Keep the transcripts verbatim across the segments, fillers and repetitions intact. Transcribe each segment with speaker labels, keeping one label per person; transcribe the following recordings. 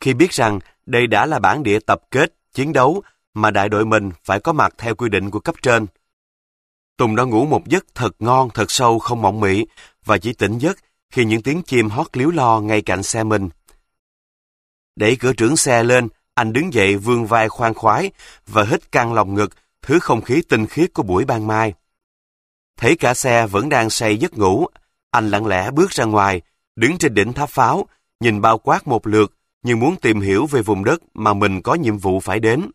Speaker 1: Khi biết rằng đây đã là bản địa tập kết, chiến đấu mà đại đội mình phải có mặt theo quy định của cấp trên. Tùng đã ngủ một giấc thật ngon, thật sâu, không mộng mị và chỉ tỉnh giấc khi những tiếng chim hót líu lo ngay cạnh xe mình. Đẩy cửa trưởng xe lên, anh đứng dậy vươn vai khoan khoái và hít căng lòng ngực thứ không khí tinh khiết của buổi ban mai. Thấy cả xe vẫn đang say giấc ngủ, anh lặng lẽ bước ra ngoài, đứng trên đỉnh tháp pháo, nhìn bao quát một lượt như muốn tìm hiểu về vùng đất mà mình có nhiệm vụ phải đến.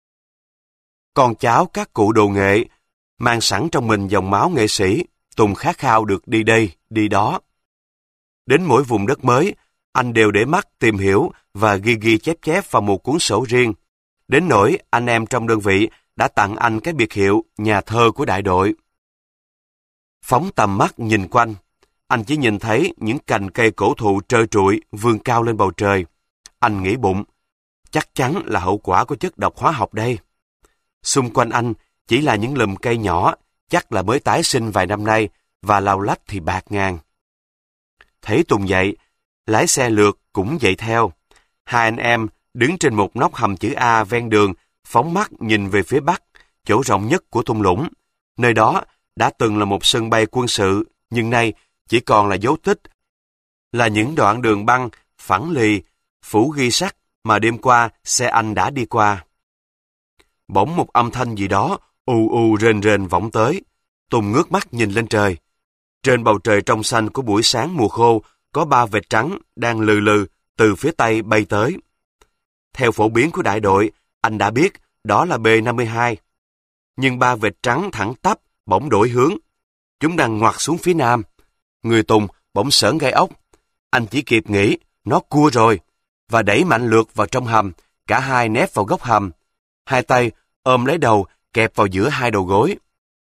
Speaker 1: Con cháu các cụ đồ nghệ, mang sẵn trong mình dòng máu nghệ sĩ, Tùng khát khao được đi đây, đi đó. Đến mỗi vùng đất mới, anh đều để mắt tìm hiểu và ghi ghi chép chép vào một cuốn sổ riêng. Đến nỗi anh em trong đơn vị đã tặng anh cái biệt hiệu nhà thơ của đại đội. Phóng tầm mắt nhìn quanh, anh chỉ nhìn thấy những cành cây cổ thụ trơ trụi vươn cao lên bầu trời. Anh nghĩ bụng, chắc chắn là hậu quả của chất độc hóa học đây. Xung quanh anh chỉ là những lùm cây nhỏ, chắc là mới tái sinh vài năm nay, và lau lách thì bạt ngàn. Thấy Tùng dậy, lái xe lượt cũng dậy theo. Hai anh em đứng trên một nóc hầm chữ A ven đường, phóng mắt nhìn về phía bắc, chỗ rộng nhất của thung lũng. Nơi đó đã từng là một sân bay quân sự, nhưng nay chỉ còn là dấu tích, là những đoạn đường băng, phẳng lì, phủ ghi sắt mà đêm qua xe anh đã đi qua. Bỗng một âm thanh gì đó ù ù rền rền vọng tới. Tùng ngước mắt nhìn lên trời. Trên bầu trời trong xanh của buổi sáng mùa khô có ba vệt trắng đang lừ lừ từ phía tây bay tới. Theo phổ biến của đại đội, anh đã biết đó là B năm mươi hai. Nhưng ba vệt trắng thẳng tắp bỗng đổi hướng. Chúng đang ngoặt xuống phía nam. Người Tùng bỗng sởn gai ốc. Anh chỉ kịp nghĩ nó cua rồi và đẩy mạnh lượt vào trong hầm. Cả hai nép vào góc hầm. Hai tay ôm lấy đầu kẹp vào giữa hai đầu gối.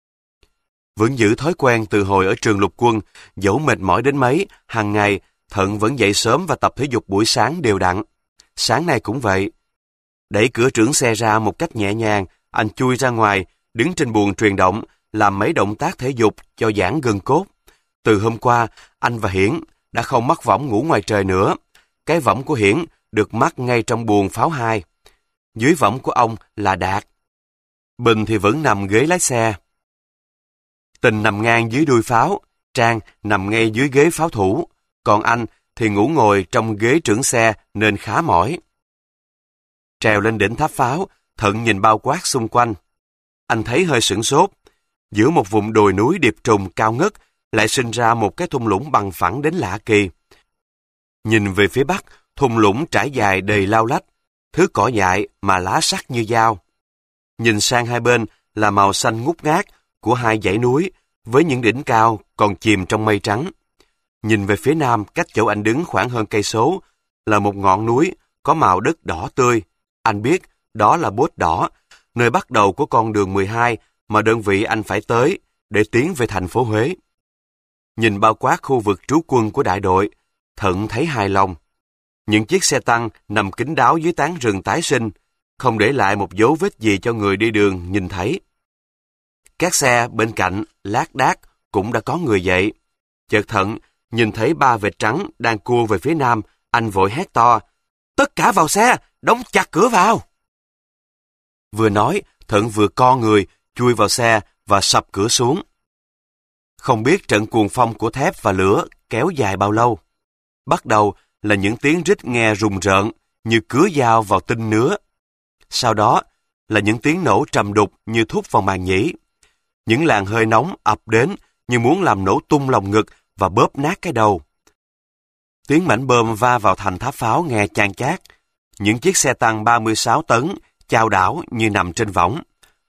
Speaker 1: Vẫn giữ thói quen từ hồi ở trường lục quân, dẫu mệt mỏi đến mấy, hàng ngày Thận vẫn dậy sớm và tập thể dục buổi sáng đều đặn. Sáng nay cũng vậy. Đẩy cửa trưởng xe ra một cách nhẹ nhàng, anh chui ra ngoài, đứng trên buồng truyền động, làm mấy động tác thể dục cho giãn gân cốt. Từ hôm qua, anh và Hiển đã không mắc võng ngủ ngoài trời nữa. Cái võng của Hiển được mắc ngay trong buồng pháo hai. Dưới võng của ông là Đạt. Bình thì vẫn nằm ghế lái xe. Tình nằm ngang dưới đuôi pháo, Trang nằm ngay dưới ghế pháo thủ, còn anh thì ngủ ngồi trong ghế trưởng xe nên khá mỏi. Trèo lên đỉnh tháp pháo, Thận nhìn bao quát xung quanh. Anh thấy hơi sửng sốt. Giữa một vùng đồi núi điệp trùng cao ngất lại sinh ra một cái thung lũng bằng phẳng đến lạ kỳ. Nhìn về phía bắc, thung lũng trải dài đầy lau lách, thứ cỏ dại mà lá sắc như dao. Nhìn sang hai bên là màu xanh ngút ngát của hai dãy núi với những đỉnh cao còn chìm trong mây trắng. Nhìn về phía nam, cách chỗ anh đứng khoảng hơn cây số, là một ngọn núi có màu đất đỏ tươi. Anh biết đó là Bốt Đỏ, nơi bắt đầu của con đường mười hai mà đơn vị anh phải tới để tiến về thành phố Huế. Nhìn bao quát khu vực trú quân của đại đội, Thận thấy hài lòng. Những chiếc xe tăng nằm kín đáo dưới tán rừng tái sinh, không để lại một dấu vết gì cho người đi đường nhìn thấy. Các xe bên cạnh, lác đác, cũng đã có người dậy. Chợt Thận nhìn thấy ba vệt trắng đang cua về phía nam, anh vội hét to: "Tất cả vào xe, đóng chặt cửa vào!" Vừa nói, Thận vừa co người, chui vào xe và sập cửa xuống. Không biết trận cuồng phong của thép và lửa kéo dài bao lâu. Bắt đầu là những tiếng rít nghe rùng rợn như cứa dao vào tinh nứa. Sau đó là những tiếng nổ trầm đục như thúc vào màng nhĩ. Những làn hơi nóng ập đến như muốn làm nổ tung lồng ngực và bóp nát cái đầu. Tiếng mảnh bom va vào thành tháp pháo nghe chan chát. Những chiếc xe tăng ba mươi sáu tấn chao đảo như nằm trên võng.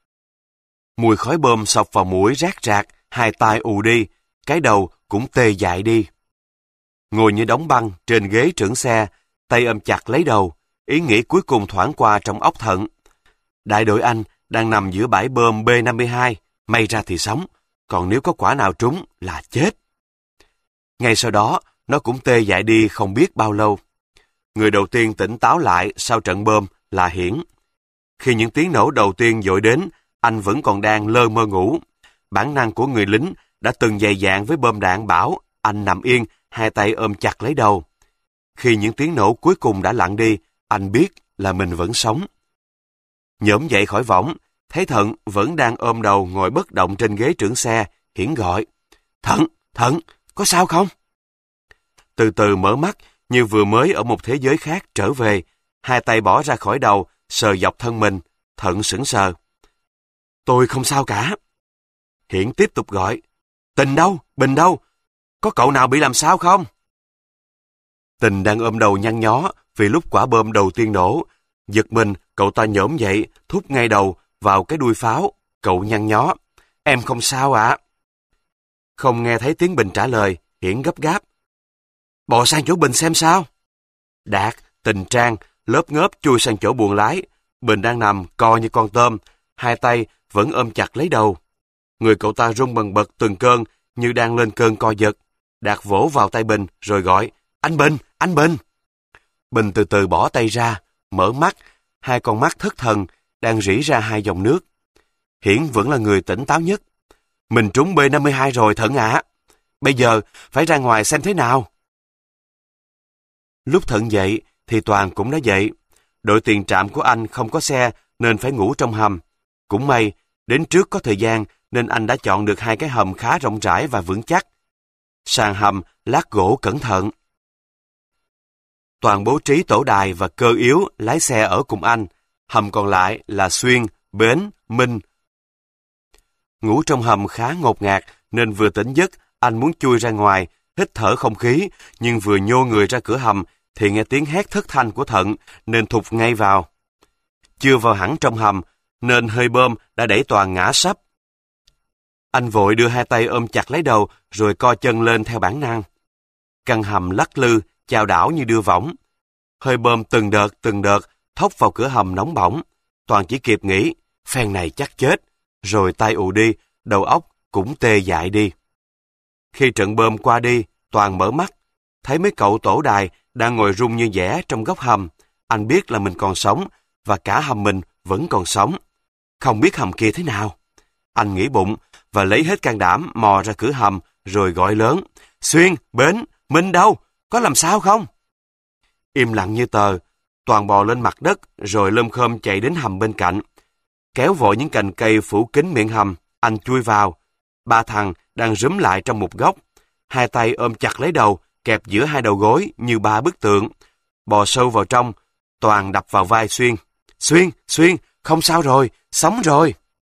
Speaker 1: Mùi khói bom xộc vào mũi rát rạc, hai tai ù đi, cái đầu cũng tê dại đi. Ngồi như đóng băng trên ghế trưởng xe, tay ôm chặt lấy đầu, ý nghĩ cuối cùng thoảng qua trong óc Thận. Đại đội anh đang nằm giữa bãi bom B năm mươi hai, may ra thì sống, còn nếu có quả nào trúng là chết. Ngay sau đó, nó cũng tê dại đi không biết bao lâu. Người đầu tiên tỉnh táo lại sau trận bom là Hiển. Khi những tiếng nổ đầu tiên dội đến, anh vẫn còn đang lơ mơ ngủ. Bản năng của người lính đã từng dày dạn với bom đạn bảo anh nằm yên, hai tay ôm chặt lấy đầu. Khi những tiếng nổ cuối cùng đã lặng đi, anh biết là mình vẫn sống. Nhổm dậy khỏi võng, thấy Thận vẫn đang ôm đầu ngồi bất động trên ghế trưởng xe, Hiển gọi. Thận, Thận, có sao không? Từ từ mở mắt, như vừa mới ở một thế giới khác trở về, hai tay bỏ ra khỏi đầu, sờ dọc thân mình, Thận sững sờ. Tôi không sao cả. Hiển tiếp tục gọi. Tình đâu? Bình đâu? Có cậu nào bị làm sao không? Tình đang ôm đầu nhăn nhó vì lúc quả bom đầu tiên nổ. Giật mình, cậu ta nhổm dậy, thúc ngay đầu vào cái đuôi pháo. Cậu nhăn nhó. Em không sao ạ. Không nghe thấy tiếng Bình trả lời, Hiển gấp gáp. Bò sang chỗ Bình xem sao. Đạt, Tình, Trang, lớp ngớp chui sang chỗ buồng lái. Bình đang nằm co như con tôm, hai tay vẫn ôm chặt lấy đầu. Người cậu ta rung bần bật từng cơn như đang lên cơn co giật. Đạt vỗ vào tay Bình rồi gọi. Anh Bình, anh Bình. Bình từ từ bỏ tay ra, mở mắt, hai con mắt thất thần, đang rỉ ra hai dòng nước. Hiển vẫn là người tỉnh táo nhất. Mình trúng B năm mươi hai rồi Thận ạ. Bây giờ phải ra ngoài xem thế nào. Lúc Thận dậy thì Toàn cũng đã dậy. Đội tiền trạm của anh không có xe nên phải ngủ trong hầm. Cũng may, đến trước có thời gian nên anh đã chọn được hai cái hầm khá rộng rãi và vững chắc. Sàn hầm lát gỗ cẩn thận. Toàn bố trí tổ đài và cơ yếu lái xe ở cùng anh. Hầm còn lại là Xuyên, Bến, Minh. Ngủ trong hầm khá ngột ngạt nên vừa tỉnh giấc anh muốn chui ra ngoài, hít thở không khí, nhưng vừa nhô người ra cửa hầm thì nghe tiếng hét thất thanh của Thận nên thụt ngay vào. Chưa vào hẳn trong hầm nên hơi bơm đã đẩy Toàn ngã sấp. Anh vội đưa hai tay ôm chặt lấy đầu rồi co chân lên theo bản năng. Căn hầm lắc lư, chao đảo như đưa võng. Hơi bơm từng đợt từng đợt thốc vào cửa hầm nóng bỏng. Toàn chỉ kịp nghĩ, phen này chắc chết, rồi tay ù đi, đầu óc cũng tê dại đi. Khi trận bơm qua đi, Toàn mở mắt, thấy mấy cậu tổ đài đang ngồi rung như dẻ trong góc hầm. Anh biết là mình còn sống, và cả hầm mình vẫn còn sống. Không biết hầm kia thế nào. Anh nghĩ bụng, và lấy hết can đảm mò ra cửa hầm, rồi gọi lớn. Xuyên, Bến, Minh đâu? Có làm sao không? Im lặng như tờ, Toàn bò lên mặt đất, rồi lơm khơm chạy đến hầm bên cạnh. Kéo vội những cành cây phủ kín miệng hầm, anh chui vào. Ba thằng đang rúm lại trong một góc. Hai tay ôm chặt lấy đầu, kẹp giữa hai đầu gối như ba bức tượng. Bò sâu vào trong, Toàn đập vào vai Xuyên. Xuyên, Xuyên, không sao rồi, sống rồi.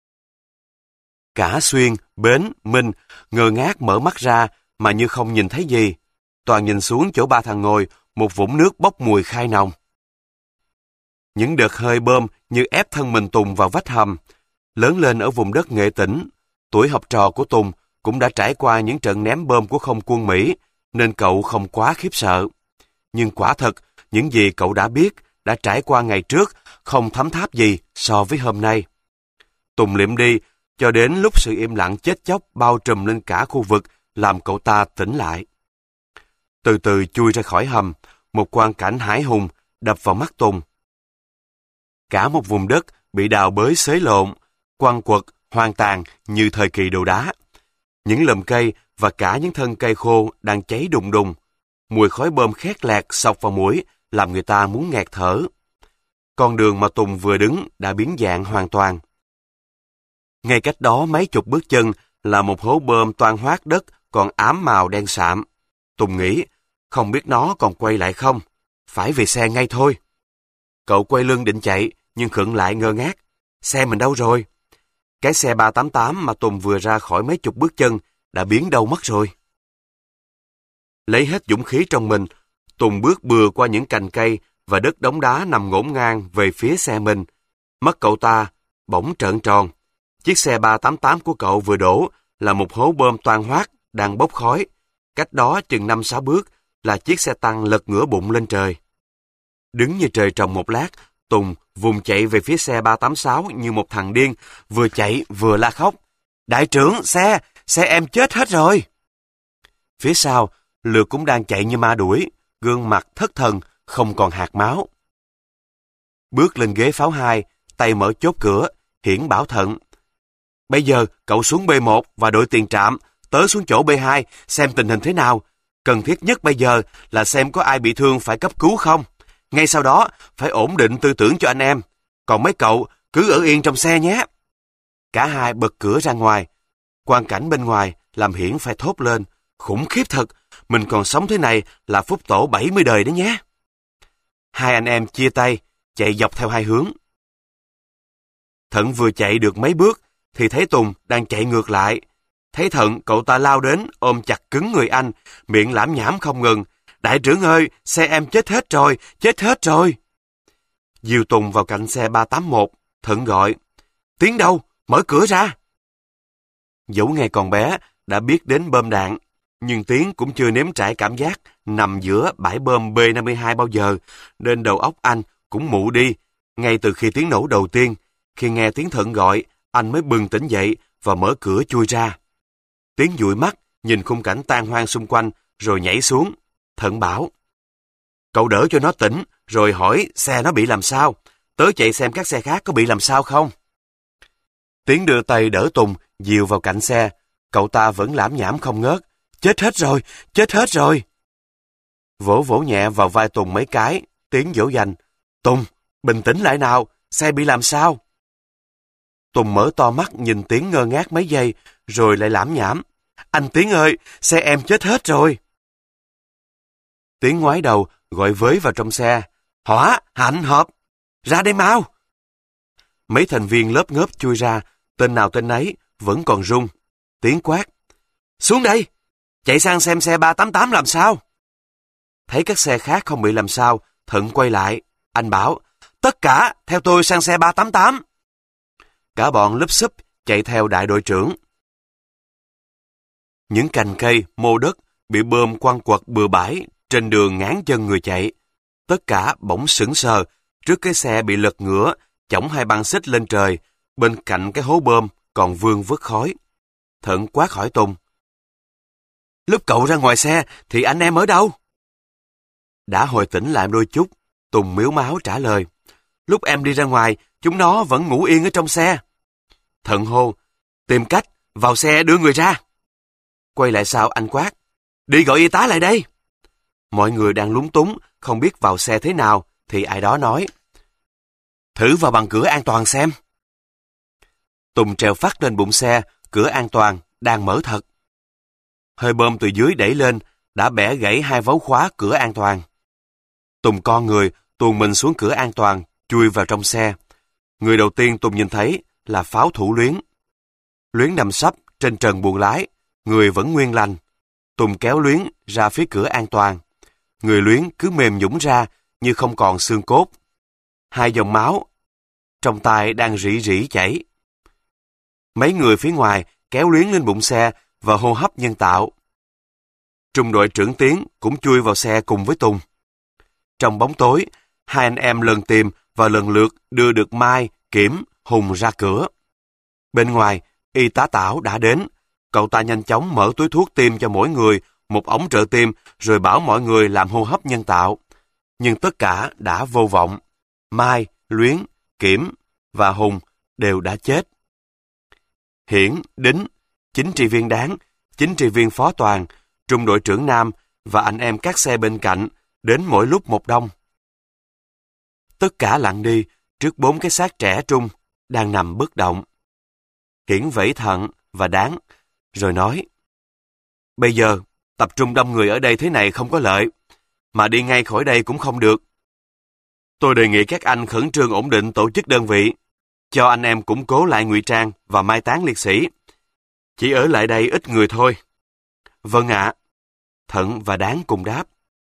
Speaker 1: Cả Xuyên, Bến, Minh ngơ ngác mở mắt ra mà như không nhìn thấy gì. Toàn nhìn xuống chỗ ba thằng ngồi, một vũng nước bốc mùi khai nồng. Những đợt hơi bơm như ép thân mình Tùng vào vách hầm. Lớn lên ở vùng đất Nghệ Tĩnh, tuổi học trò của Tùng cũng đã trải qua những trận ném bơm của không quân Mỹ, nên cậu không quá khiếp sợ. Nhưng quả thật, những gì cậu đã biết, đã trải qua ngày trước, không thấm tháp gì so với hôm nay. Tùng liệm đi, cho đến lúc sự im lặng chết chóc bao trùm lên cả khu vực, làm cậu ta tỉnh lại. Từ từ chui ra khỏi hầm, một quang cảnh hãi hùng đập vào mắt Tùng. Cả một vùng đất bị đào bới xới lộn, quăng quật, hoang tàn như thời kỳ đồ đá. Những lùm cây và cả những thân cây khô đang cháy đùng đùng. Mùi khói bơm khét lẹt xộc vào mũi, làm người ta muốn nghẹt thở. Con đường mà Tùng vừa đứng đã biến dạng hoàn toàn. Ngay cách đó mấy chục bước chân là một hố bơm toan hoác đất còn ám màu đen sạm. Tùng nghĩ, không biết nó còn quay lại không, phải về xe ngay thôi. Cậu quay lưng định chạy, nhưng khựng lại ngơ ngác. Xe mình đâu rồi? Cái xe ba tám tám mà Tùng vừa ra khỏi mấy chục bước chân đã biến đâu mất rồi. Lấy hết dũng khí trong mình, Tùng bước bừa qua những cành cây và đất đống đá nằm ngổn ngang về phía xe mình. Mắt cậu ta bỗng trợn tròn. Chiếc xe ba tám tám của cậu vừa đổ là một hố bơm toan hoác đang bốc khói. Cách đó chừng năm sáu bước là chiếc xe tăng lật ngửa bụng lên trời. Đứng như trời trồng một lát, Tùng vùng chạy về phía xe ba tám sáu như một thằng điên, vừa chạy vừa la khóc. Đại trưởng, xe, xe em chết hết rồi. Phía sau, Lược cũng đang chạy như ma đuổi, gương mặt thất thần, không còn hạt máu. Bước lên ghế pháo hai, tay mở chốt cửa, Hiển bảo Thận. Bây giờ cậu xuống B một và đội tiền trạm, tới xuống chỗ B hai, xem tình hình thế nào. Cần thiết nhất bây giờ là xem có ai bị thương phải cấp cứu không. Ngay sau đó, phải ổn định tư tưởng cho anh em. Còn mấy cậu, cứ ở yên trong xe nhé. Cả hai bật cửa ra ngoài. Quang cảnh bên ngoài làm Hiển phải thốt lên. Khủng khiếp thật, mình còn sống thế này là phúc tổ bảy mươi đời đấy nhé. Hai anh em chia tay, chạy dọc theo hai hướng. Thận vừa chạy được mấy bước, thì thấy Tùng đang chạy ngược lại. Thấy Thận, cậu ta lao đến, ôm chặt cứng người anh, miệng lảm nhảm không ngừng. Đại trưởng ơi, xe em chết hết rồi, chết hết rồi. Dìu Tùng vào cạnh xe ba tám một, Thận gọi. Tiến đâu? Mở cửa ra. Dẫu ngày còn bé, đã biết đến bơm đạn, nhưng Tiến cũng chưa nếm trải cảm giác nằm giữa bãi bơm B năm mươi hai bao giờ, nên đầu óc anh cũng mụ đi. Ngay từ khi tiếng nổ đầu tiên, khi nghe tiếng Thận gọi, anh mới bừng tỉnh dậy và mở cửa chui ra. Tiến dụi mắt, nhìn khung cảnh tan hoang xung quanh, rồi nhảy xuống. Thận bảo, cậu đỡ cho nó tỉnh, rồi hỏi xe nó bị làm sao. Tớ chạy xem các xe khác có bị làm sao không. Tiến đưa tay đỡ Tùng, dìu vào cạnh xe. Cậu ta vẫn lảm nhảm không ngớt. Chết hết rồi, chết hết rồi. Vỗ vỗ nhẹ vào vai Tùng mấy cái, Tiến dỗ dành. Tùng, bình tĩnh lại nào, xe bị làm sao? Tùng mở to mắt nhìn Tiến ngơ ngác mấy giây, rồi lại lảm nhảm. Anh Tiến ơi, xe em chết hết rồi. Tiến ngoái đầu, gọi với vào trong xe. Hỏa, Hạnh, Hợp, ra đây mau. Mấy thành viên lớp ngớp chui ra, tên nào tên nấy, vẫn còn run. Tiến quát. Xuống đây, chạy sang xem xe ba tám tám làm sao. Thấy các xe khác không bị làm sao, Thận quay lại. Anh bảo, tất cả theo tôi sang xe ba tám tám. Cả bọn lúp xúp chạy theo đại đội trưởng. Những cành cây, mô đất bị bơm quăng quật bừa bãi trên đường ngáng chân người chạy. Tất cả bỗng sững sờ trước cái xe bị lật ngửa, chổng hai băng xích lên trời, bên cạnh cái hố bơm còn vương vức khói. Thận quát hỏi Tùng. Lúc cậu ra ngoài xe thì anh em ở đâu? Đã hồi tỉnh lại đôi chút, Tùng miếu máu trả lời. Lúc em đi ra ngoài, chúng nó vẫn ngủ yên ở trong xe. Thận hô, tìm cách, vào xe đưa người ra. Quay lại sau anh quát, đi gọi y tá lại đây. Mọi người đang lúng túng, không biết vào xe thế nào, thì ai đó nói, thử vào bằng cửa an toàn xem. Tùng trèo phát lên bụng xe, cửa an toàn, đang mở thật. Hơi bơm từ dưới đẩy lên, đã bẻ gãy hai vấu khóa cửa an toàn. Tùng con người, tuồn mình xuống cửa an toàn, chui vào trong xe. Người đầu tiên Tùng nhìn thấy là pháo thủ Luyến. Luyến nằm sấp trên trần buồng lái, người vẫn nguyên lành. Tùng kéo Luyến ra phía cửa an toàn. Người Luyến cứ mềm nhũn ra như không còn xương cốt. Hai dòng máu trong tai đang rỉ rỉ chảy. Mấy người phía ngoài kéo Luyến lên bụng xe và hô hấp nhân tạo. Trung đội trưởng Tiến cũng chui vào xe cùng với Tùng. Trong bóng tối, hai anh em lần tìm và lần lượt đưa được Mai, Kiểm, Hùng ra cửa. Bên ngoài, y tá Tảo đã đến. Cậu ta nhanh chóng mở túi thuốc tiêm cho mỗi người một ống trợ tim, rồi bảo mọi người làm hô hấp nhân tạo. Nhưng tất cả đã vô vọng. Mai, Luyến, Kiểm và Hùng đều đã chết. Hiển, Đính, chính trị viên Đáng, chính trị viên Phó Toàn, trung đội trưởng Nam và anh em các xe bên cạnh đến mỗi lúc một đông. Tất cả lặng đi trước bốn cái xác trẻ trung đang nằm bất động. Hiển vẫy Thận và Đáng, rồi nói, bây giờ tập trung đông người ở đây thế này không có lợi, mà đi ngay khỏi đây cũng không được. Tôi đề nghị các anh khẩn trương ổn định tổ chức đơn vị, cho anh em củng cố lại ngụy trang và mai táng liệt sĩ. Chỉ ở lại đây ít người thôi. Vâng ạ. Thận và Đáng cùng đáp.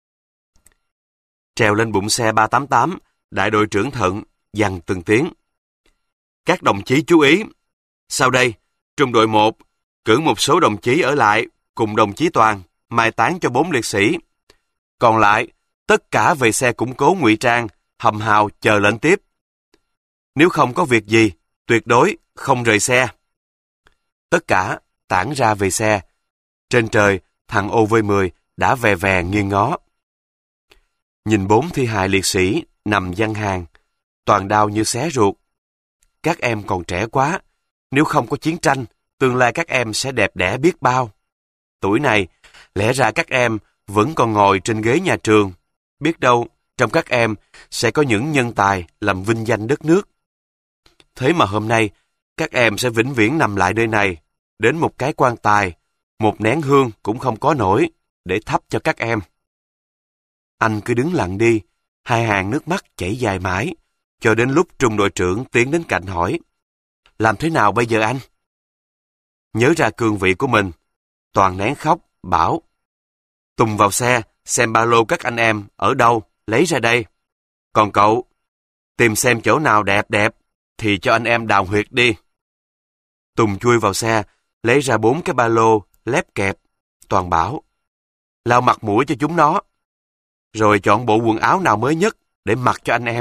Speaker 1: Trèo lên bụng xe ba tám tám, đại đội trưởng Thận dằn từng tiếng. Các đồng chí chú ý. Sau đây, trung đội một cử một số đồng chí ở lại cùng đồng chí Toàn mai táng cho bốn liệt sĩ. Còn lại, tất cả về xe củng cố ngụy trang, hầm hào chờ lệnh tiếp. Nếu không có việc gì, tuyệt đối không rời xe. Tất cả tản ra về xe. Trên trời, thằng ô vê mười đã vè vè nghiêng ngó. Nhìn bốn thi hài liệt sĩ nằm giăng hàng, toàn đau như xé ruột. Các em còn trẻ quá, nếu không có chiến tranh, tương lai các em sẽ đẹp đẽ biết bao. Tuổi này, lẽ ra các em vẫn còn ngồi trên ghế nhà trường. Biết đâu, trong các em sẽ có những nhân tài làm vinh danh đất nước. Thế mà hôm nay, các em sẽ vĩnh viễn nằm lại nơi này, đến một cái quan tài, một nén hương cũng không có nổi, để thắp cho các em. Anh cứ đứng lặng đi, hai hàng nước mắt chảy dài mãi, cho đến lúc trung đội trưởng tiến đến cạnh hỏi, làm thế nào bây giờ anh? Nhớ ra cương vị của mình, Toàn nén khóc, bảo, Tùng vào xe, xem ba lô các anh em, ở đâu, lấy ra đây. Còn cậu, tìm xem chỗ nào đẹp đẹp, thì cho anh em đào huyệt đi. Tùng chui vào xe, lấy ra bốn cái ba lô, lép kẹp. Toàn bảo, lau mặt mũi cho chúng nó, rồi chọn bộ quần áo nào mới nhất để mặc cho anh em.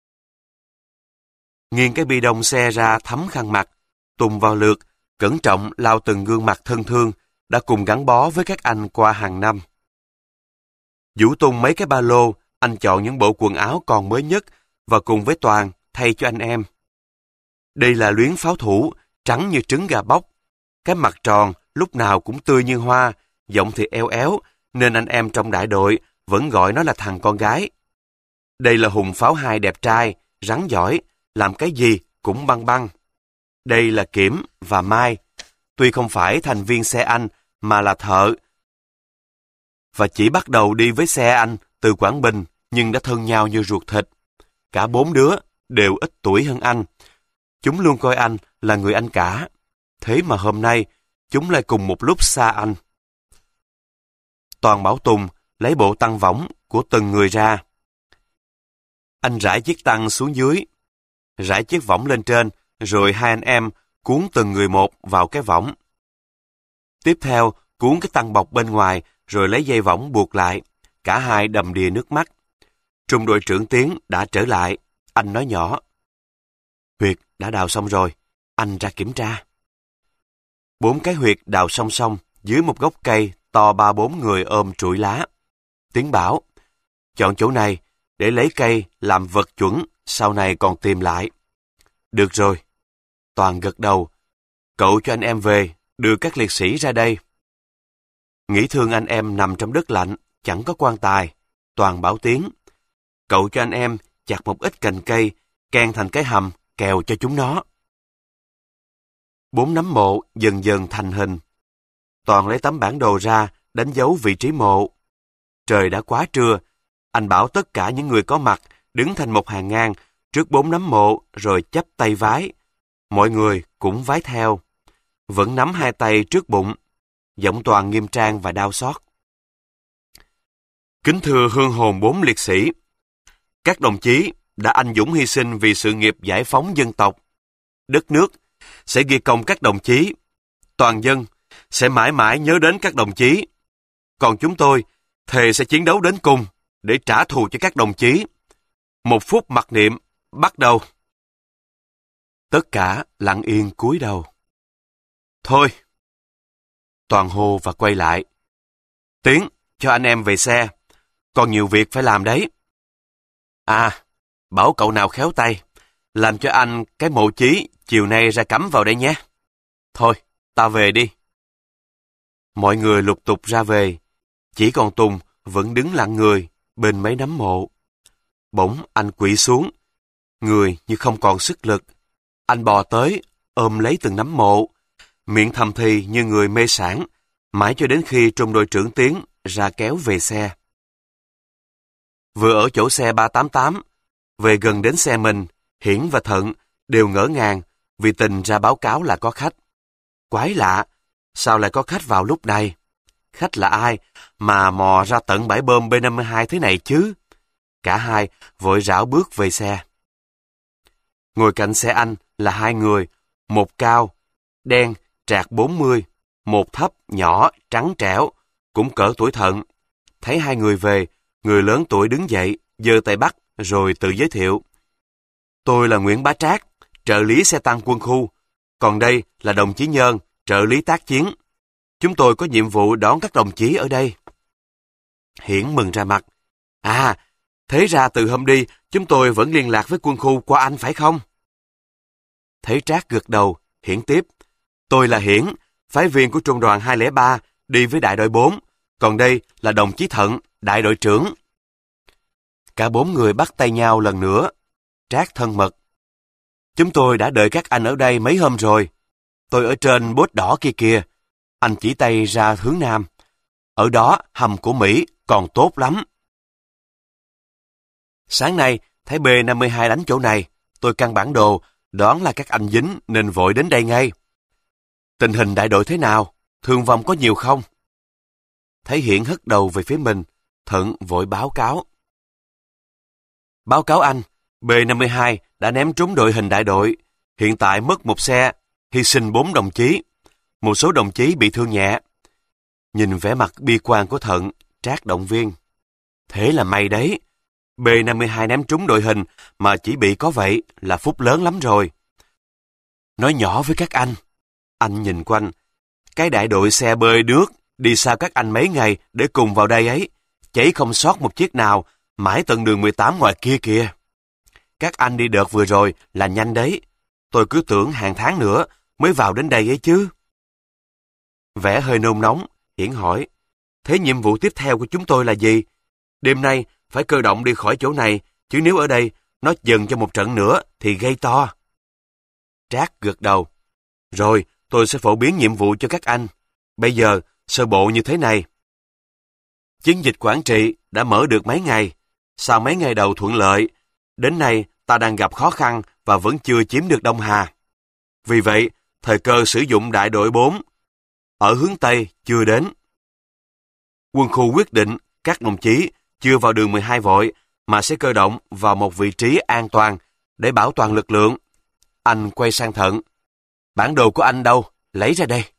Speaker 1: Nghiêng cái bi đông xe ra thấm khăn mặt, Tùng vào lượt, cẩn trọng lau từng gương mặt thân thương đã cùng gắn bó với các anh qua hàng năm. Vũ tung mấy cái ba lô, anh chọn những bộ quần áo còn mới nhất và cùng với Toàn thay cho anh em. Đây là luyến pháo thủ, trắng như trứng gà bóc. Cái mặt tròn lúc nào cũng tươi như hoa, giọng thì eo éo, nên anh em trong đại đội vẫn gọi nó là thằng con gái. Đây là Hùng pháo hai đẹp trai, rắn giỏi, làm cái gì cũng băng băng. Đây là Kiểm và Mai, tuy không phải thành viên xe anh mà là thợ, và chỉ bắt đầu đi với xe anh từ Quảng Bình, nhưng đã thân nhau như ruột thịt. Cả bốn đứa đều ít tuổi hơn anh. Chúng luôn coi anh là người anh cả. Thế mà hôm nay, chúng lại cùng một lúc xa anh. Toàn bảo Tùng lấy bộ tăng võng của từng người ra. Anh rải chiếc tăng xuống dưới, rải chiếc võng lên trên, rồi hai anh em cuốn từng người một vào cái võng. Tiếp theo, cuốn cái tăng bọc bên ngoài, rồi lấy dây võng buộc lại. Cả hai đầm đìa nước mắt. Trung đội trưởng Tiến đã trở lại. Anh nói nhỏ, huyệt đã đào xong rồi, anh ra kiểm tra. Bốn cái huyệt đào song song dưới một gốc cây to ba bốn người ôm trụi lá. Tiến bảo, chọn chỗ này để lấy cây làm vật chuẩn, sau này còn tìm lại. Được rồi. Toàn gật đầu. Cậu cho anh em về, đưa các liệt sĩ ra đây. Nghĩ thương anh em nằm trong đất lạnh, chẳng có quan tài. Toàn bảo Tiến, cậu cho anh em chặt một ít cành cây, kèn thành cái hầm, kèo cho chúng nó. Bốn nấm mộ dần dần thành hình. Toàn lấy tấm bản đồ ra, đánh dấu vị trí mộ. Trời đã quá trưa, anh bảo tất cả những người có mặt đứng thành một hàng ngang trước bốn nấm mộ rồi chắp tay vái. Mọi người cũng vái theo. Vẫn nắm hai tay trước bụng. Giọng Toàn nghiêm trang và đau xót. Kính thưa hương hồn bốn liệt sĩ, các đồng chí đã anh dũng hy sinh vì sự nghiệp giải phóng dân tộc. Đất nước sẽ ghi công các đồng chí. Toàn dân sẽ mãi mãi nhớ đến các đồng chí. Còn chúng tôi thề sẽ chiến đấu đến cùng để trả thù cho các đồng chí. Một phút mặc niệm, bắt đầu. Tất cả lặng yên cúi đầu. Thôi. Toàn hô và quay lại. Tiến, cho anh em về xe. Còn nhiều việc phải làm đấy. À, bảo cậu nào khéo tay, làm cho anh cái mộ chí chiều nay ra cắm vào đây nhé. Thôi, ta về đi. Mọi người lục tục ra về. Chỉ còn Tùng vẫn đứng lặng người bên mấy nấm mộ. Bỗng anh quỵ xuống. Người như không còn sức lực. Anh bò tới, ôm lấy từng nấm mộ. Miệng thầm thì như người mê sảng, mãi cho đến khi trung đội trưởng Tiến ra kéo về xe. Vừa ở chỗ xe ba tám tám, về gần đến xe mình, Hiển và Thận đều ngỡ ngàng vì Tình ra báo cáo là có khách. Quái lạ, sao lại có khách vào lúc này? Khách là ai mà mò ra tận bãi bơm B năm mươi hai thế này chứ? Cả hai vội rảo bước về xe. Ngồi cạnh xe anh là hai người, một cao, đen, trạc bốn mươi, một thấp, nhỏ, trắng trẻo, cũng cỡ tuổi Thận. Thấy hai người về, người lớn tuổi đứng dậy, giơ tay bắt, rồi tự giới thiệu. Tôi là Nguyễn Bá Trác, trợ lý xe tăng quân khu, còn đây là đồng chí Nhơn, trợ lý tác chiến. Chúng tôi có nhiệm vụ đón các đồng chí ở đây. Hiển mừng ra mặt. À, thế ra từ hôm đi, chúng tôi vẫn liên lạc với quân khu qua anh phải không? Thấy Trác gật đầu, Hiển tiếp. Tôi là Hiển, phái viên của trung đoàn hai không ba, đi với đại đội bốn, còn đây là đồng chí Thận, đại đội trưởng. Cả bốn người bắt tay nhau lần nữa. Trác thân mật. Chúng tôi đã đợi các anh ở đây mấy hôm rồi. Tôi ở trên bốt đỏ kia kìa. Anh chỉ tay ra hướng nam. Ở đó hầm của Mỹ còn tốt lắm. Sáng nay, thấy B năm mươi hai đánh chỗ này. Tôi căn bản đồ, đoán là các anh dính nên vội đến đây ngay. Tình hình đại đội thế nào? Thương vong có nhiều không? Thấy Hiển hất đầu về phía mình, Thận vội báo cáo. Báo cáo anh, B năm mươi hai đã ném trúng đội hình đại đội. Hiện tại mất một xe, hy sinh bốn đồng chí. Một số đồng chí bị thương nhẹ. Nhìn vẻ mặt bi quan của Thận, Trác động viên. Thế là may đấy. B năm mươi hai ném trúng đội hình mà chỉ bị có vậy là phúc lớn lắm rồi. Nói nhỏ với các anh. Anh nhìn quanh. Cái đại đội xe bơi nước đi sau các anh mấy ngày để cùng vào đây ấy. Cháy không sót một chiếc nào, mãi tận đường mười tám ngoài kia kìa. Các anh đi đợt vừa rồi là nhanh đấy. Tôi cứ tưởng hàng tháng nữa mới vào đến đây ấy chứ. Vẻ hơi nôn nóng, Hiển hỏi. Thế nhiệm vụ tiếp theo của chúng tôi là gì? Đêm nay phải cơ động đi khỏi chỗ này, chứ nếu ở đây nó dần cho một trận nữa thì gây to. Trác gật đầu. Rồi, tôi sẽ phổ biến nhiệm vụ cho các anh. Bây giờ, sơ bộ như thế này. Chiến dịch Quảng Trị đã mở được mấy ngày. Sau mấy ngày đầu thuận lợi, đến nay ta đang gặp khó khăn và vẫn chưa chiếm được Đông Hà. Vì vậy, thời cơ sử dụng đại đội bốn ở hướng Tây chưa đến. Quân khu quyết định các đồng chí chưa vào đường mười hai vội mà sẽ cơ động vào một vị trí an toàn để bảo toàn lực lượng. Anh quay sang Thận. Bản đồ của anh đâu? Lấy ra đây.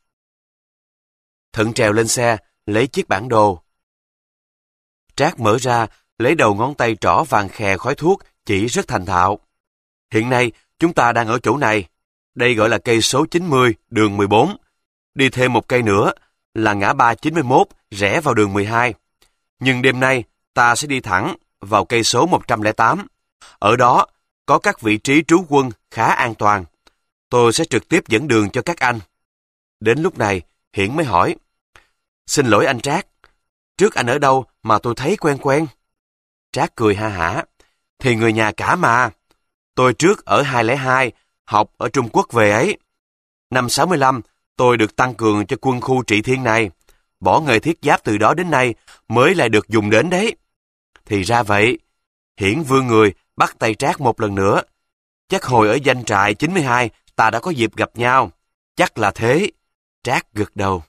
Speaker 1: Thận trèo lên xe, lấy chiếc bản đồ. Trác mở ra, lấy đầu ngón tay trỏ vàng khè khói thuốc, chỉ rất thành thạo. Hiện nay, chúng ta đang ở chỗ này. Đây gọi là cây số chín mươi, đường mười bốn. Đi thêm một cây nữa là ngã ba chín mươi mốt, rẽ vào đường mười hai. Nhưng đêm nay, ta sẽ đi thẳng vào cây số một trăm lẻ tám. Ở đó, có các vị trí trú quân khá an toàn. Tôi sẽ trực tiếp dẫn đường cho các anh. Đến lúc này, Hiển mới hỏi. Xin lỗi anh Trác, trước anh ở đâu mà tôi thấy quen quen? Trác cười ha hả. Thì người nhà cả mà. Tôi trước ở hai không hai, học ở Trung Quốc về ấy. Năm sáu mươi lăm, tôi được tăng cường cho quân khu Trị Thiên này. Bỏ nghề thiết giáp từ đó đến nay mới lại được dùng đến đấy. Thì ra vậy. Hiển vươn người bắt tay Trác một lần nữa. Chắc hồi ở doanh trại chín mươi hai ta đã có dịp gặp nhau. Chắc là thế. Trác gật đầu.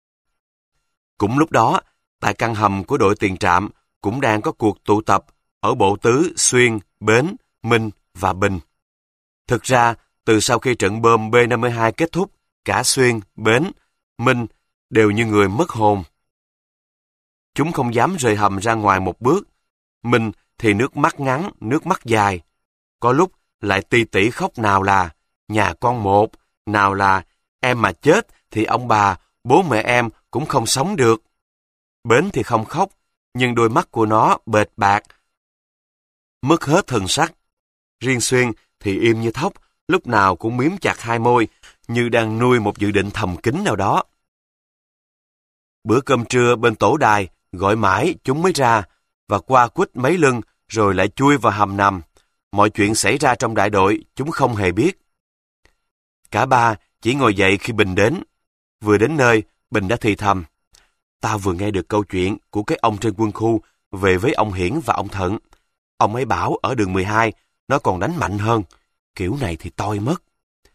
Speaker 1: Cũng lúc đó, tại căn hầm của đội tiền trạm cũng đang có cuộc tụ tập ở bộ tứ Xuyên, Bến, Minh và Bình. Thực ra, từ sau khi trận bom B năm mươi hai kết thúc, cả Xuyên, Bến, Minh đều như người mất hồn. Chúng không dám rời hầm ra ngoài một bước. Minh thì nước mắt ngắn, nước mắt dài. Có lúc lại ti tỉ khóc nào là nhà con một, nào là em mà chết thì ông bà, bố mẹ em cũng không sống được. Bến thì không khóc, nhưng đôi mắt của nó bệt bạc, mất hết thần sắc. Riêng Xuyên thì im như thóc, lúc nào cũng miếm chặt hai môi, như đang nuôi một dự định thầm kín nào đó. Bữa cơm trưa bên tổ đài, gọi mãi chúng mới ra, và qua quýt mấy lưng rồi lại chui vào hầm nằm. Mọi chuyện xảy ra trong đại đội chúng không hề biết. Cả ba chỉ ngồi dậy khi Bình đến. Vừa đến nơi, Bình đã thì thầm. Tao vừa nghe được câu chuyện của cái ông trên quân khu về với ông Hiển và ông Thận. Ông ấy bảo ở đường mười hai nó còn đánh mạnh hơn. Kiểu này thì toi mất.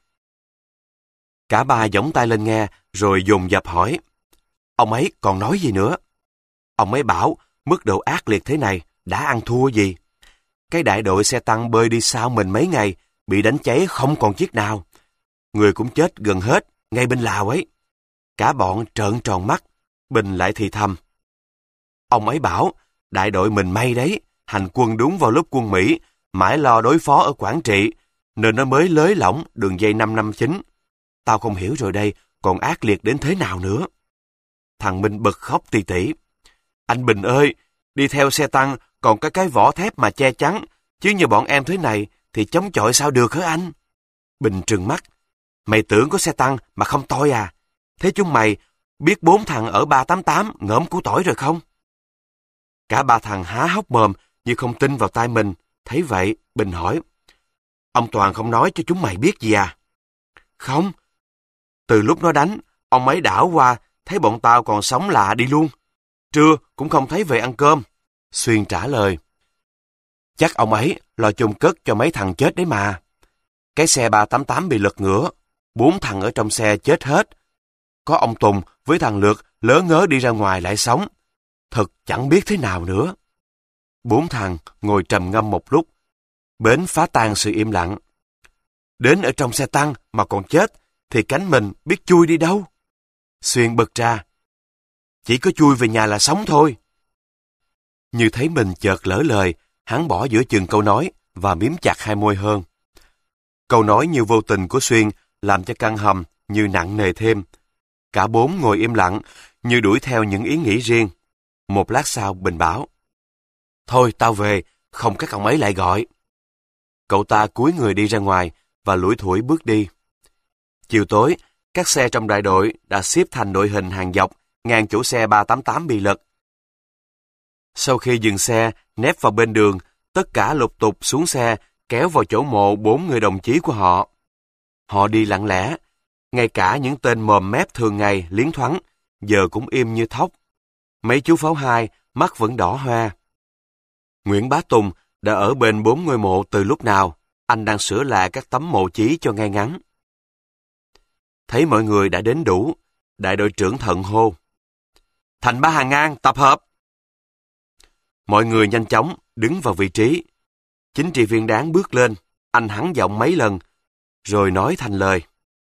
Speaker 1: Cả ba giỏng tay lên nghe rồi dồn dập hỏi. Ông ấy còn nói gì nữa? Ông ấy bảo mức độ ác liệt thế này đã ăn thua gì. Cái đại đội xe tăng bơi đi sau mình mấy ngày bị đánh cháy không còn chiếc nào. Người cũng chết gần hết ngay bên Lào ấy. Cả bọn trợn tròn mắt. Bình lại thì thầm. Ông ấy bảo đại đội mình may đấy, hành quân đúng vào lúc quân Mỹ mãi lo đối phó ở Quảng Trị nên nó mới lới lỏng đường dây năm năm chín. Tao không hiểu rồi đây còn ác liệt đến thế nào nữa. Thằng Minh bật khóc tỉ tỉ. Anh Bình ơi, đi theo xe tăng còn có cái vỏ thép mà che chắn, chứ như bọn em thế này thì chống chọi sao được hả anh? Bình trừng mắt. Mày tưởng có xe tăng mà không toi à? Thế chúng mày biết bốn thằng ở ba tám tám ngỡm củ tỏi rồi không? Cả ba thằng há hốc mồm như không tin vào tai mình. Thấy vậy, Bình hỏi, ông Toàn không nói cho chúng mày biết gì à? Không. Từ lúc nó đánh, ông ấy đảo qua, thấy bọn tao còn sống lạ đi luôn. Trưa cũng không thấy về ăn cơm. Xuyên trả lời, chắc ông ấy lo chôn cất cho mấy thằng chết đấy mà. Cái xe ba tám tám bị lật ngửa, bốn thằng ở trong xe chết hết. Có ông Tùng với thằng Lược lớ ngớ đi ra ngoài lại sống. Thật chẳng biết thế nào nữa. Bốn thằng ngồi trầm ngâm một lúc. Bến phá tan sự im lặng. Đến ở trong xe tăng mà còn chết, thì cánh mình biết chui đi đâu? Xuyên bật ra, chỉ có chui về nhà là sống thôi. Như thấy mình chợt lỡ lời, hắn bỏ giữa chừng câu nói và miếm chặt hai môi hơn. Câu nói như vô tình của Xuyên làm cho căn hầm như nặng nề thêm. Cả bốn ngồi im lặng, như đuổi theo những ý nghĩ riêng. Một lát sau Bình bảo, thôi tao về, không các ông ấy lại gọi. Cậu ta cúi người đi ra ngoài và lủi thủi bước đi. Chiều tối, các xe trong đại đội đã xếp thành đội hình hàng dọc ngang chỗ xe ba tám tám bị lật. Sau khi dừng xe, nép vào bên đường, tất cả lục tục xuống xe, kéo vào chỗ mộ bốn người đồng chí của họ. Họ đi lặng lẽ, ngay cả những tên mồm mép thường ngày liến thoáng, giờ cũng im như thóc. Mấy chú pháo hai, mắt vẫn đỏ hoe. Nguyễn Bá Tùng đã ở bên bốn ngôi mộ từ lúc nào, anh đang sửa lại các tấm mộ chí cho ngay ngắn. Thấy mọi người đã đến đủ, đại đội trưởng Thận hô, thành ba hàng ngang, tập hợp. Mọi người nhanh chóng đứng vào vị trí. Chính trị viên Đáng bước lên, anh hắn giọng mấy lần, rồi nói thành lời.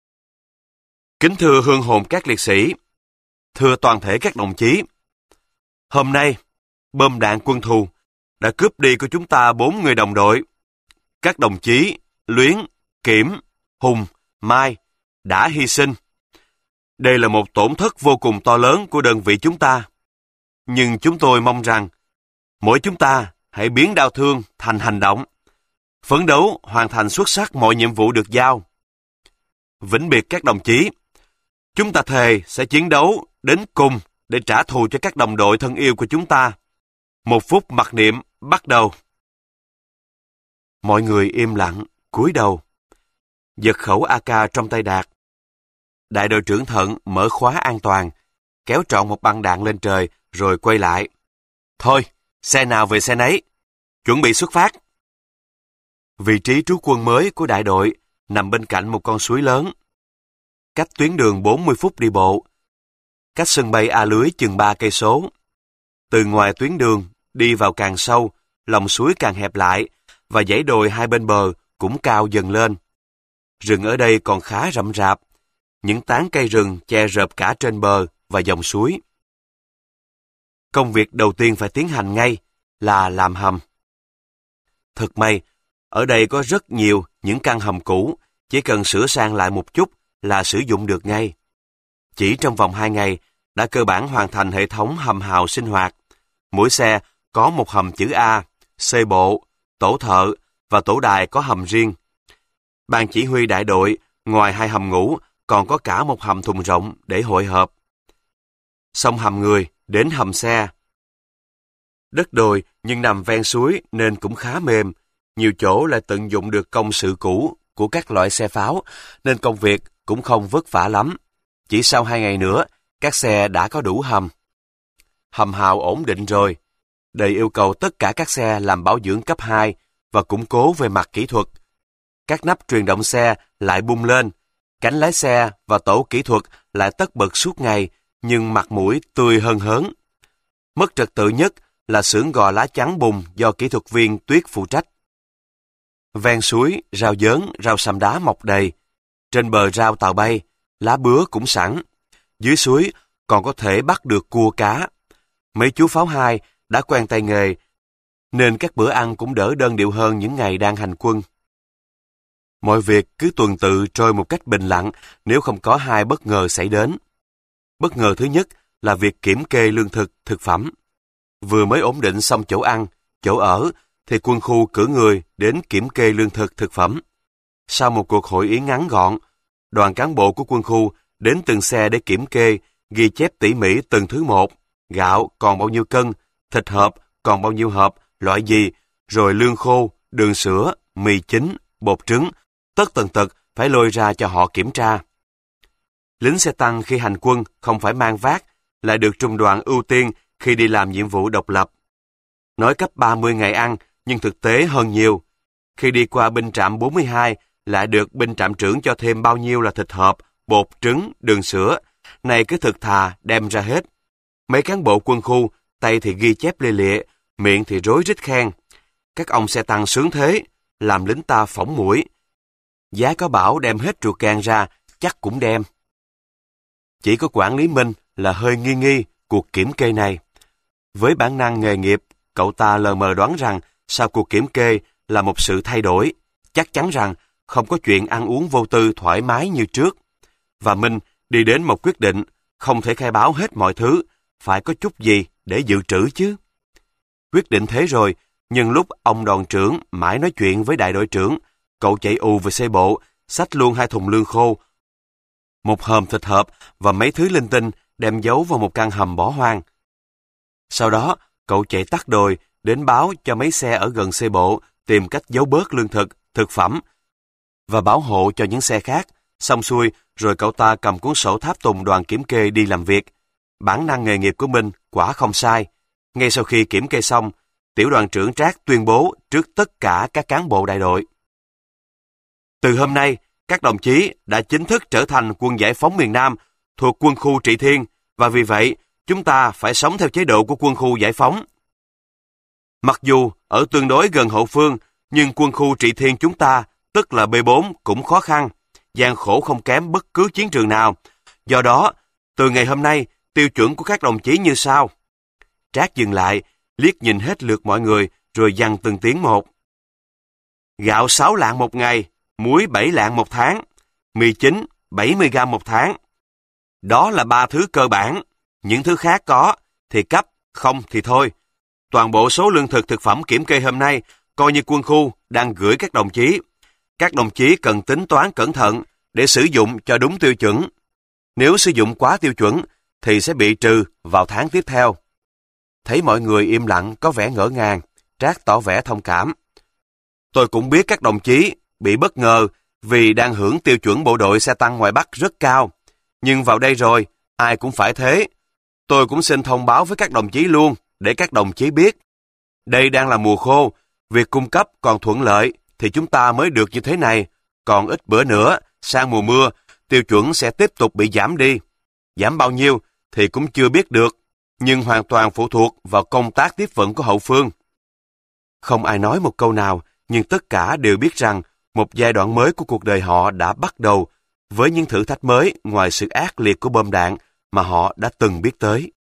Speaker 1: Kính thưa hương hồn các liệt sĩ, thưa toàn thể các đồng chí, hôm nay, bom đạn quân thù đã cướp đi của chúng ta bốn người đồng đội. Các đồng chí Luyến, Kiểm, Hùng, Mai đã hy sinh. Đây là một tổn thất vô cùng to lớn của đơn vị chúng ta. Nhưng chúng tôi mong rằng mỗi chúng ta hãy biến đau thương thành hành động, phấn đấu hoàn thành xuất sắc mọi nhiệm vụ được giao. Vĩnh biệt các đồng chí, chúng ta thề sẽ chiến đấu đến cùng để trả thù cho các đồng đội thân yêu của chúng ta. Một phút mặc niệm bắt đầu. Mọi người im lặng, cúi đầu. Giật khẩu a ca trong tay Đạt. Đại đội trưởng Thận mở khóa an toàn, kéo trọn một băng đạn lên trời rồi quay lại. Thôi, xe nào về xe nấy, chuẩn bị xuất phát. Vị trí trú quân mới của đại đội nằm bên cạnh một con suối lớn. Cách tuyến đường bốn mươi phút đi bộ. Cách sân bay A Lưới chừng ba cây số. Từ ngoài tuyến đường đi vào càng sâu, lòng suối càng hẹp lại và dãy đồi hai bên bờ cũng cao dần lên. Rừng ở đây còn khá rậm rạp, những tán cây rừng che rợp cả trên bờ và dòng suối. Công việc đầu tiên phải tiến hành ngay là làm hầm. Thật may, ở đây có rất nhiều những căn hầm cũ, chỉ cần sửa sang lại một chút là sử dụng được ngay. Chỉ trong vòng hai ngày, đã cơ bản hoàn thành hệ thống hầm hào sinh hoạt. Mỗi xe có một hầm chữ A, xe bộ, tổ thợ và tổ đài có hầm riêng. Ban chỉ huy đại đội, ngoài hai hầm ngủ, còn có cả một hầm thùng rộng để hội họp. Xong hầm người, đến hầm xe. Đất đồi nhưng nằm ven suối nên cũng khá mềm. Nhiều chỗ lại tận dụng được công sự cũ của các loại xe pháo, nên công việc cũng không vất vả lắm. Chỉ sau hai ngày nữa, các xe đã có đủ hầm. Hầm hào ổn định rồi. Đầy yêu cầu tất cả các xe làm bảo dưỡng cấp hai và củng cố về mặt kỹ thuật. Các nắp truyền động xe lại bung lên, cánh lái xe và tổ kỹ thuật lại tất bật suốt ngày, nhưng mặt mũi tươi hơn hớn. Mất trật tự nhất là xưởng gò lá chắn bùn do kỹ thuật viên Tuyết phụ trách. Ven suối, rau dớn, rau săm đá mọc đầy. Trên bờ rau tàu bay, lá bứa cũng sẵn. Dưới suối còn có thể bắt được cua cá. Mấy chú pháo hai đã quen tay nghề, nên các bữa ăn cũng đỡ đơn điệu hơn những ngày đang hành quân. Mọi việc cứ tuần tự trôi một cách bình lặng nếu không có hai bất ngờ xảy đến. Bất ngờ thứ nhất là việc kiểm kê lương thực, thực phẩm. Vừa mới ổn định xong chỗ ăn, chỗ ở, thì quân khu cử người đến kiểm kê lương thực, thực phẩm. Sau một cuộc hội ý ngắn gọn, đoàn cán bộ của quân khu đến từng xe để kiểm kê, ghi chép tỉ mỉ từng thứ một. Gạo còn bao nhiêu cân, thịt hộp còn bao nhiêu hộp, loại gì, rồi lương khô, đường sữa, mì chính, bột trứng, tất tần tật phải lôi ra cho họ kiểm tra. Lính xe tăng khi hành quân không phải mang vác, lại được trung đoàn ưu tiên khi đi làm nhiệm vụ độc lập. Nói cấp ba mươi ngày ăn, nhưng thực tế hơn nhiều. Khi đi qua binh trạm bốn mươi hai, lại được binh trạm trưởng cho thêm bao nhiêu là thịt hộp, bột trứng, đường sữa. Này cứ thực thà đem ra hết. Mấy cán bộ quân khu, tay thì ghi chép lê lịa, miệng thì rối rít khen. Các ông xe tăng sướng thế, làm lính ta phỏng mũi. Giá có bảo đem hết ruột gan ra, chắc cũng đem. Chỉ có quản lý Minh là hơi nghi nghi cuộc kiểm kê này. Với bản năng nghề nghiệp, cậu ta lờ mờ đoán rằng sau cuộc kiểm kê là một sự thay đổi, chắc chắn rằng không có chuyện ăn uống vô tư thoải mái như trước. Và Minh đi đến một quyết định, không thể khai báo hết mọi thứ, phải có chút gì để dự trữ chứ. Quyết định thế rồi, nhưng lúc ông đoàn trưởng mãi nói chuyện với đại đội trưởng, cậu chạy ù về xe bộ, xách luôn hai thùng lương khô, một hòm thịt hộp và mấy thứ linh tinh đem giấu vào một căn hầm bỏ hoang. Sau đó, cậu chạy tắt đồi đến báo cho mấy xe ở gần xe bộ tìm cách giấu bớt lương thực, thực phẩm và bảo hộ cho những xe khác. Xong xuôi, rồi cậu ta cầm cuốn sổ tháp tùng đoàn kiểm kê đi làm việc. Bản năng nghề nghiệp của Minh quả không sai. Ngay sau khi kiểm kê xong, tiểu đoàn trưởng Trác tuyên bố trước tất cả các cán bộ đại đội: từ hôm nay, các đồng chí đã chính thức trở thành quân giải phóng miền Nam thuộc quân khu Trị Thiên, và vì vậy, chúng ta phải sống theo chế độ của quân khu giải phóng. Mặc dù ở tương đối gần hậu phương, nhưng quân khu Trị Thiên chúng ta, tức là B bốn, cũng khó khăn, gian khổ không kém bất cứ chiến trường nào. Do đó, từ ngày hôm nay, tiêu chuẩn của các đồng chí như sau. Trác dừng lại, liếc nhìn hết lượt mọi người, rồi dằn từng tiếng một. Gạo sáu lạng một ngày, muối bảy lạng một tháng, mì chính bảy mươi gam một tháng. Đó là ba thứ cơ bản. Những thứ khác có thì cấp, không thì thôi. Toàn bộ số lương thực thực phẩm kiểm kê hôm nay coi như quân khu đang gửi các đồng chí. Các đồng chí cần tính toán cẩn thận để sử dụng cho đúng tiêu chuẩn. Nếu sử dụng quá tiêu chuẩn thì sẽ bị trừ vào tháng tiếp theo. Thấy mọi người im lặng có vẻ ngỡ ngàng, Trác tỏ vẻ thông cảm. Tôi cũng biết các đồng chí bị bất ngờ vì đang hưởng tiêu chuẩn bộ đội xe tăng ngoài Bắc rất cao. Nhưng vào đây rồi, ai cũng phải thế. Tôi cũng xin thông báo với các đồng chí luôn, để các đồng chí biết. Đây đang là mùa khô, việc cung cấp còn thuận lợi thì chúng ta mới được như thế này. Còn ít bữa nữa, sang mùa mưa, tiêu chuẩn sẽ tiếp tục bị giảm đi. Giảm bao nhiêu thì cũng chưa biết được, nhưng hoàn toàn phụ thuộc vào công tác tiếp vận của hậu phương. Không ai nói một câu nào, nhưng tất cả đều biết rằng một giai đoạn mới của cuộc đời họ đã bắt đầu với những thử thách mới ngoài sự ác liệt của bom đạn mà họ đã từng biết tới.